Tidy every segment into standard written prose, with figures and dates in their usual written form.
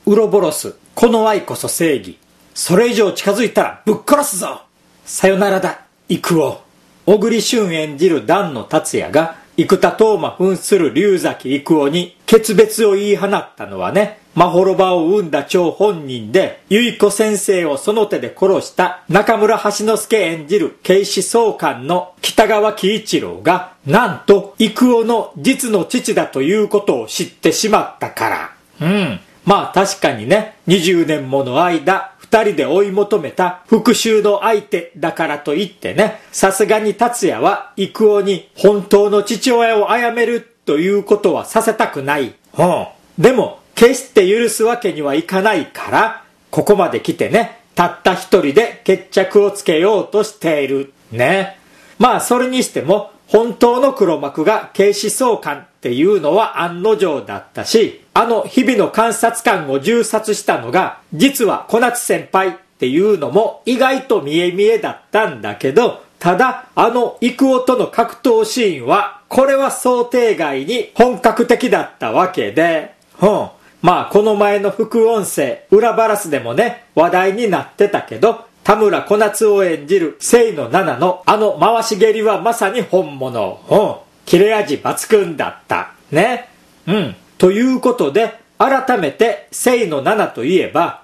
ウロボロス、この愛こそ正義。それ以上近づいたらぶっ殺すぞ。さよならだ、幾尾。小栗旬演じる檀野達也が生田斗真扮する龍崎幾尾に決別を言い放ったのはね、まほろばを生んだ張本人で、結子先生をその手で殺した中村橋之助演じる警視総監の北川喜一郎が、なんと幾尾の実の父だということを知ってしまったから。まあ確かにね、20年もの間、二人で追い求めた復讐の相手だからといってね、さすがに達也は幾尾に本当の父親を殺めるということはさせたくない。でも、決して許すわけにはいかないから、ここまで来てね、たった一人で決着をつけようとしている。ね。まあそれにしても、本当の黒幕が警視総監っていうのは案の定だったし、あの日々の監察官を銃殺したのが実は小夏先輩っていうのも意外と見え見えだったんだけど、ただあの幾尾との格闘シーンはこれは想定外に本格的だったわけで、まあこの前の副音声裏バラスでもね話題になってたけど、田村小夏を演じる清野菜名のあの回し蹴りはまさに本物。切れ味抜群だったね。ということで改めて清野菜名といえば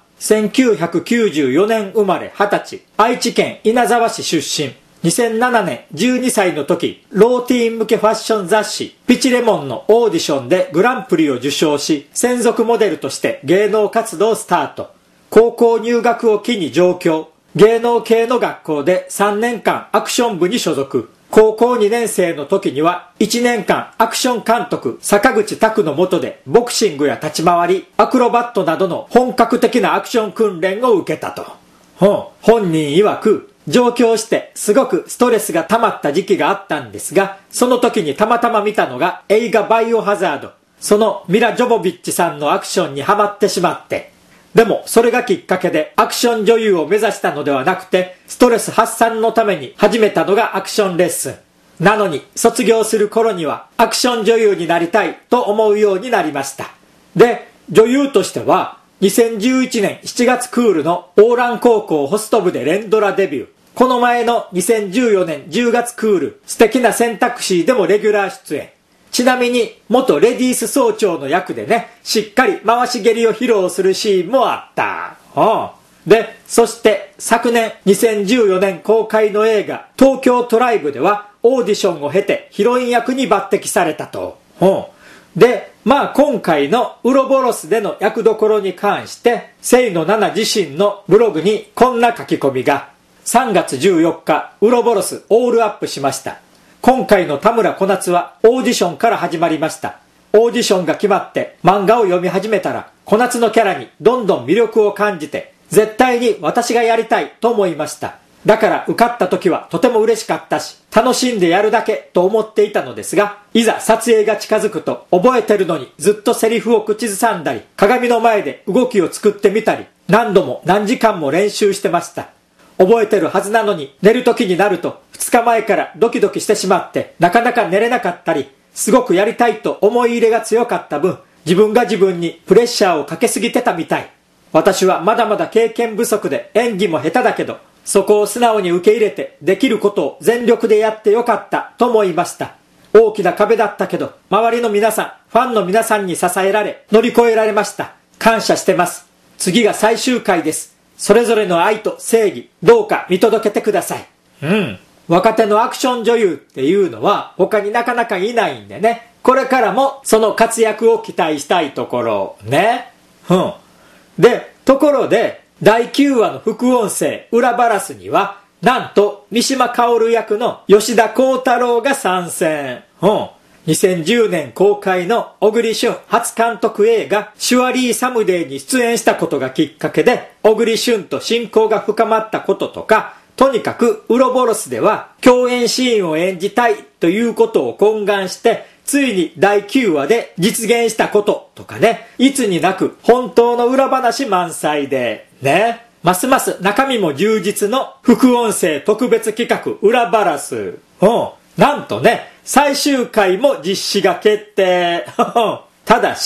1994年生まれ20歳、愛知県稲沢市出身。2007年12歳の時、ローティーン向けファッション雑誌ピチレモンのオーディションでグランプリを受賞し、専属モデルとして芸能活動をスタート。高校入学を機に上京。芸能系の学校で3年間アクション部に所属。高校2年生の時には1年間アクション監督坂口拓の下でボクシングや立ち回り、アクロバットなどの本格的なアクション訓練を受けたと。本人曰く上京してすごくストレスが溜まった時期があったんですが、その時にたまたま見たのが映画バイオハザード。そのミラ・ジョボビッチさんのアクションにハマってしまって。でもそれがきっかけでアクション女優を目指したのではなくて、ストレス発散のために始めたのがアクションレッスン。なのに卒業する頃にはアクション女優になりたいと思うようになりました。で、女優としては2011年7月クールのオーラン高校ホスト部で連ドラデビュー。この前の2014年10月クール素敵な選択肢でもレギュラー出演。ちなみに元レディース総長の役でね、しっかり回し蹴りを披露するシーンもあった。で、そして昨年2014年公開の映画東京トライブではオーディションを経てヒロイン役に抜擢されたと。で、まあ今回のウロボロスでの役どころに関して清野菜名自身のブログにこんな書き込みが。3月14日ウロボロスオールアップしました。今回の田村小夏はオーディションから始まりました。オーディションが決まって漫画を読み始めたら小夏のキャラにどんどん魅力を感じて、絶対に私がやりたいと思いました。だから受かった時はとても嬉しかったし、楽しんでやるだけと思っていたのですが、いざ撮影が近づくと覚えてるのにずっとセリフを口ずさんだり、鏡の前で動きを作ってみたり、何度も何時間も練習してました。覚えてるはずなのに寝る時になると2日前からドキドキしてしまってなかなか寝れなかったり、すごくやりたいと思い入れが強かった分、自分が自分にプレッシャーをかけすぎてたみたい。私はまだまだ経験不足で演技も下手だけど、そこを素直に受け入れてできることを全力でやってよかったと思いました。大きな壁だったけど、周りの皆さん、ファンの皆さんに支えられ乗り越えられました。感謝してます。次が最終回です。それぞれの愛と正義、どうか見届けてください。若手のアクション女優っていうのは他になかなかいないんでね、これからもその活躍を期待したいところね。で、ところで第9話の副音声裏バラスには、なんと三島薫役の吉田鋼太郎が参戦。2010年公開の小栗旬初監督映画シュワリーサムデーに出演したことがきっかけで、小栗旬と親交が深まったこととか、とにかくウロボロスでは共演シーンを演じたいということを懇願して、ついに第9話で実現したこととかね、いつになく本当の裏話満載でね、ますます中身も充実の副音声特別企画裏バラス。なんとね、最終回も実施が決定。ただし、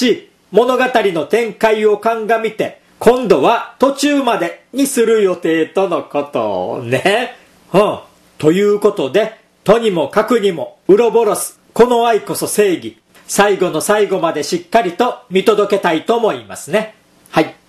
物語の展開を鑑みて、今度は途中までにする予定とのことね。ということで、とにもかくにもウロボロス、この愛こそ正義、最後の最後までしっかりと見届けたいと思いますね。はい。